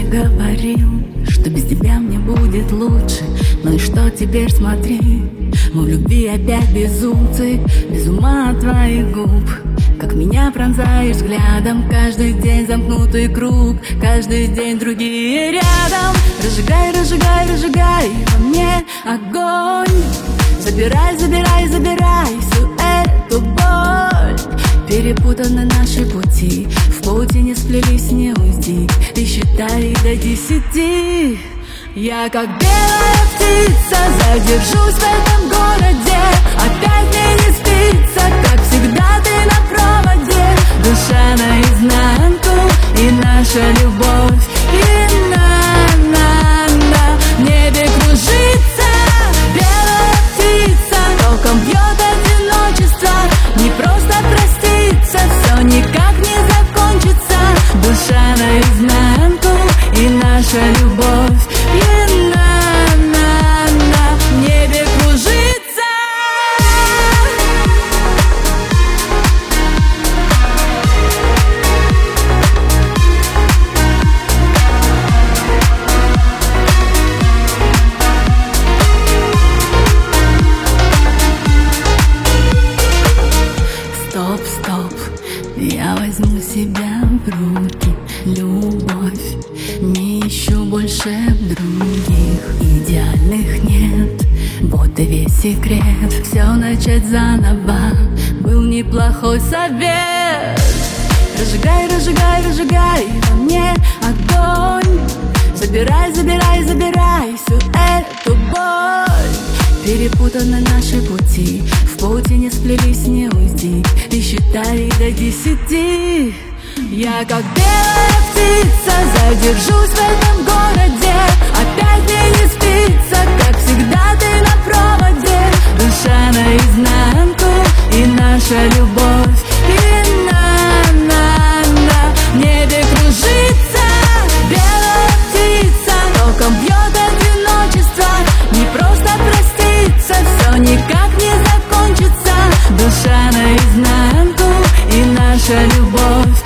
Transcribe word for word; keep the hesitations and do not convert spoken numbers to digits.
говорил, что без тебя мне будет лучше. Ну и что теперь, смотри, мы в любви опять безумцы, без ума от твоих губ. Как меня пронзаешь взглядом, каждый день замкнутый круг, каждый день другие рядом. Разжигай, разжигай, разжигай во мне огонь. Забирай, забирай, забирай всю эту боль. Перепутаны наши пути, в паутине сплелись, не уйти. Ты считай до десяти. Я как белая птица задержусь в этом городе. Опять мне не спится, как всегда ты на проводе. Душа наизнанку и наша любовь. И на-на-на в небе кружится белая птица. Толком бьет одиночество, не просто проститься, все никак не закончится. Душа наизнанку и наша любовь. И на-на-на в небе кружится. Стоп, стоп, я возьму себя в руки. Любовь, не ищу больше других. Идеальных нет, вот и весь секрет. Все начать заново был неплохой совет. Разжигай, разжигай, разжигай во мне огонь. Забирай, забирай, забирай всю эту боль. Перепутаны наши пути, в паутине сплелись, не уйти. Ты считай до десяти. Я как белая птица задержусь в этом городе. Опять мне не спится, как всегда ты на проводе. Душа наизнанку и наша любовь. И на-на-на в небе кружится белая птица. Толком бьет одиночество, не просто проститься, все никак не закончится. Душа наизнанку и наша любовь.